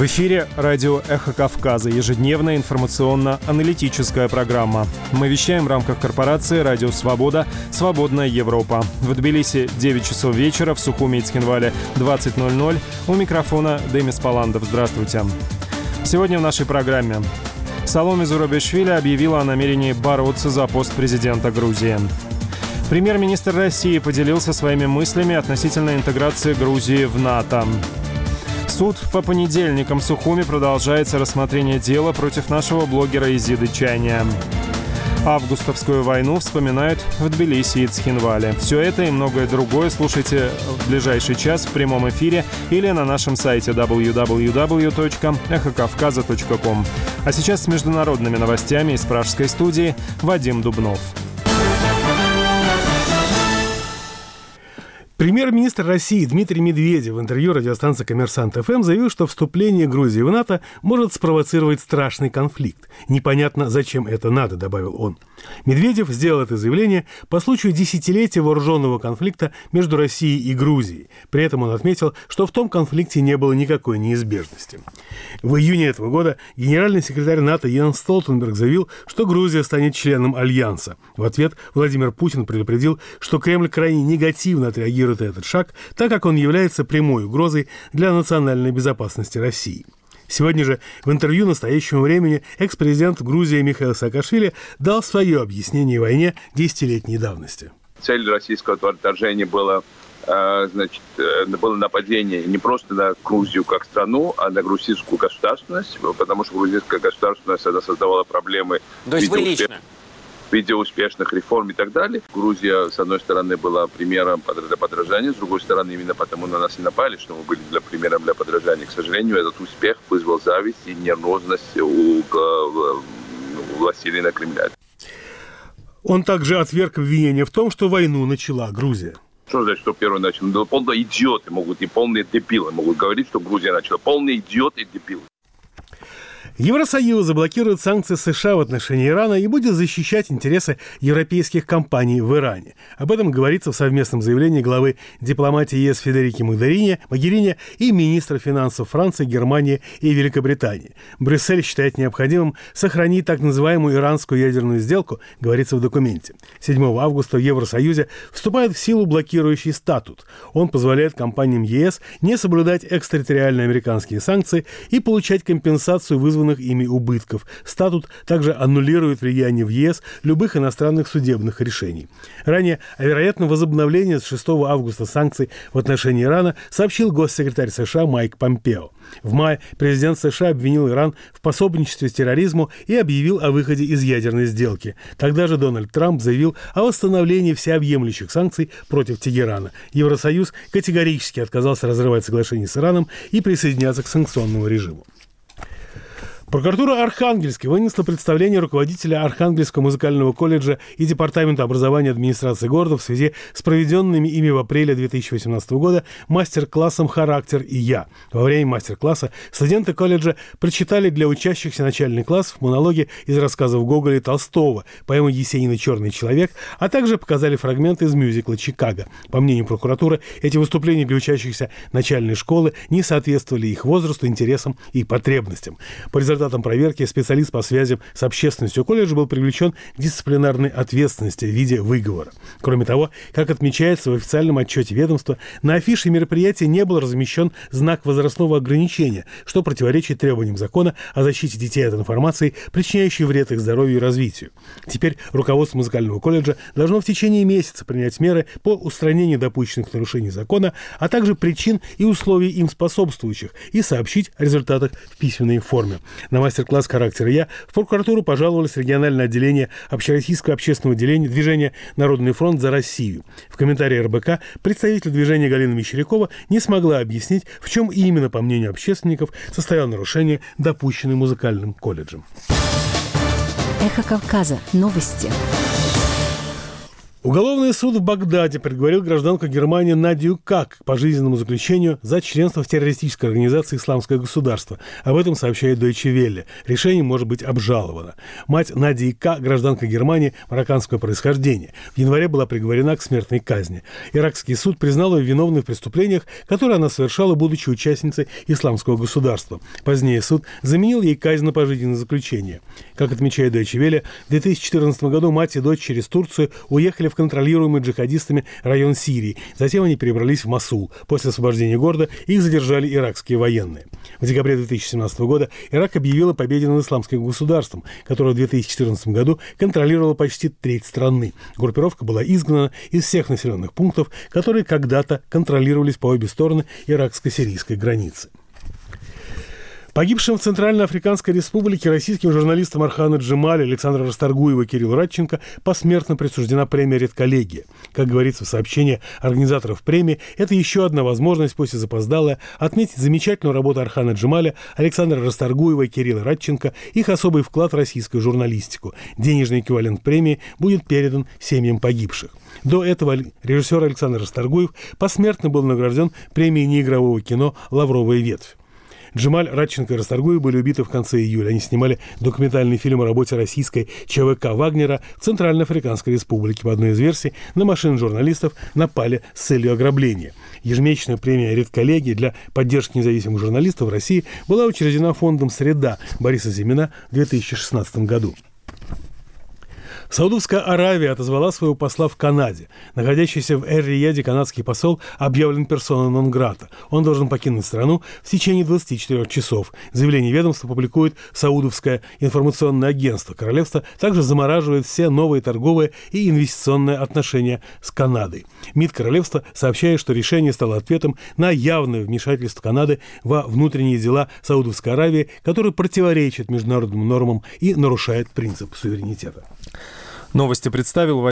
В эфире радио «Эхо Кавказа», ежедневная информационно-аналитическая программа. Мы вещаем в рамках корпорации «Радио Свобода», «Свободная Европа». В Тбилиси 9 часов вечера, в Сухуми и Цхинвале 20:00. У микрофона Демис Паландов. Здравствуйте. Сегодня в нашей программе. Саломе Зурабишвили объявила о намерении бороться за пост президента Грузии. Премьер-министр России поделился своими мыслями относительно интеграции Грузии в НАТО. Суд по понедельникам в Сухуми продолжается рассмотрение дела против нашего блогера Изиды Чайния. Августовскую войну вспоминают в Тбилиси и Цхинвале. Все это и многое другое слушайте в ближайший час в прямом эфире или на нашем сайте www.эхокавказа.ком. А сейчас с международными новостями из пражской студии Вадим Дубнов. Премьер-министр России Дмитрий Медведев в интервью радиостанции «Коммерсант ФМ» заявил, что вступление Грузии в НАТО может спровоцировать страшный конфликт. Непонятно, зачем это надо, добавил он. Медведев сделал это заявление по случаю десятилетия вооруженного конфликта между Россией и Грузией. При этом он отметил, что в том конфликте не было никакой неизбежности. В июне этого года генеральный секретарь НАТО Йенс Столтенберг заявил, что Грузия станет членом Альянса. В ответ Владимир Путин предупредил, что Кремль крайне негативно отреагирует на этот шаг, так как он является прямой угрозой для национальной безопасности России. Сегодня же в интервью «Настоящему времени» экс-президент Грузии Михаил Саакашвили дал свое объяснение войне десятилетней давности. Цель российского вторжения было нападение не просто на Грузию как страну, а на грузинскую государственность, потому что грузинская государственность она создавала проблемы. То есть вы лично? В виде успешных реформ и так далее. Грузия, с одной стороны, была примером для подражания, с другой стороны, именно потому на нас и напали, что мы были примером для подражания. К сожалению, этот успех вызвал зависть и нервозность у властелина Кремля. Он также отверг обвинение в том, что войну начала Грузия. Что значит, что первый начал? Ну, полные идиоты могут и полные дебилы могут говорить, что Грузия начала. Полные идиоты и дебилы. Евросоюз заблокирует санкции США в отношении Ирана и будет защищать интересы европейских компаний в Иране. Об этом говорится в совместном заявлении главы дипломатии ЕС Федерики Могерини и министра финансов Франции, Германии и Великобритании. Брюссель считает необходимым сохранить так называемую иранскую ядерную сделку, говорится в документе. 7 августа в Евросоюзе вступает в силу блокирующий статут. Он позволяет компаниям ЕС не соблюдать экстерриториальные американские санкции и получать компенсацию вызванных ими убытков. Статут также аннулирует влияние в ЕС любых иностранных судебных решений. Ранее о вероятном возобновлении с 6 августа санкций в отношении Ирана сообщил госсекретарь США Майк Помпео. В мае президент США обвинил Иран в пособничестве терроризму и объявил о выходе из ядерной сделки. Тогда же Дональд Трамп заявил о восстановлении всеобъемлющих санкций против Тегерана. Евросоюз категорически отказался разрывать соглашение с Ираном и присоединяться к санкционному режиму. Прокуратура Архангельска вынесла представление руководителя Архангельского музыкального колледжа и Департамента образования администрации города в связи с проведенными ими в апреле 2018 года мастер-классом «Характер и я». Во время мастер-класса студенты колледжа прочитали для учащихся начальных классов монологи из рассказов Гоголя и Толстого, поэмы Есенина «Черный человек», а также показали фрагменты из мюзикла «Чикаго». По мнению прокуратуры, эти выступления для учащихся начальной школы не соответствовали их возрасту, интересам и потребностям. По результатам проверки специалист по связям с общественностью колледжа был привлечен к дисциплинарной ответственности в виде выговора. Кроме того, как отмечается в официальном отчете ведомства, на афише мероприятия не был размещен знак возрастного ограничения, что противоречит требованиям закона о защите детей от информации, причиняющей вред их здоровью и развитию. Теперь руководство музыкального колледжа должно в течение месяца принять меры по устранению допущенных нарушений закона, а также причин и условий им способствующих, и сообщить о результатах в письменной форме. На мастер-класс «Характер и я» в прокуратуру пожаловалось региональное отделение Общероссийского общественного движения «Народный фронт за Россию». В комментарии РБК представитель движения Галина Мещерякова не смогла объяснить, в чем именно, по мнению общественников, состояло нарушение, допущенное музыкальным колледжем. Эхо Кавказа. Новости. Уголовный суд в Багдаде приговорил гражданку Германии Надию К. к пожизненному заключению за членство в террористической организации «Исламское государство». Об этом сообщает Deutsche Welle. Решение может быть обжаловано. Мать Надии К., гражданка Германии марокканского происхождения, в январе была приговорена к смертной казни. Иракский суд признал ее виновной в преступлениях, которые она совершала, будучи участницей «Исламского государства». Позднее суд заменил ей казнь на пожизненное заключение. Как отмечает Deutsche Welle, в 2014 году мать и дочь через Турцию уехали в контролируемый джихадистами район Сирии. Затем они перебрались в Мосул. После освобождения города их задержали иракские военные. В декабре 2017 года Ирак объявил о победе над Исламским государством, которое в 2014 году контролировало почти треть страны. Группировка была изгнана из всех населенных пунктов, которые когда-то контролировались по обе стороны иракско-сирийской границы. Погибшим в Центральноафриканской Республике российским журналистам Орхана Джемаля, Александра Расторгуева и Кириллу Радченко посмертно присуждена премия «Редколлегия». Как говорится в сообщении организаторов премии, это еще одна возможность, пусть и запоздалая, отметить замечательную работу Орхана Джемаля, Александра Расторгуева и Кирилла Радченко, их особый вклад в российскую журналистику. Денежный эквивалент премии будет передан семьям погибших. До этого режиссер Александр Расторгуев посмертно был награжден премией неигрового кино «Лавровая ветвь». Джемаль, Радченко и Расторгуев были убиты в конце июля. Они снимали документальный фильм о работе российской ЧВК «Вагнера» в Центральноафриканской Республике. По одной из версий, на машины журналистов напали с целью ограбления. Ежемесячная премия «Редколлегия» для поддержки независимых журналистов в России была учреждена фондом «Среда» Бориса Зимина в 2016 году. Саудовская Аравия отозвала своего посла в Канаде. Находящийся в Эр-Рияде канадский посол объявлен персона нон-грата. Он должен покинуть страну в течение 24 часов. Заявление ведомства публикует Саудовское информационное агентство. Королевство также замораживает все новые торговые и инвестиционные отношения с Канадой. МИД королевства сообщает, что решение стало ответом на явное вмешательство Канады во внутренние дела Саудовской Аравии, которое противоречит международным нормам и нарушает принцип суверенитета. Новости представил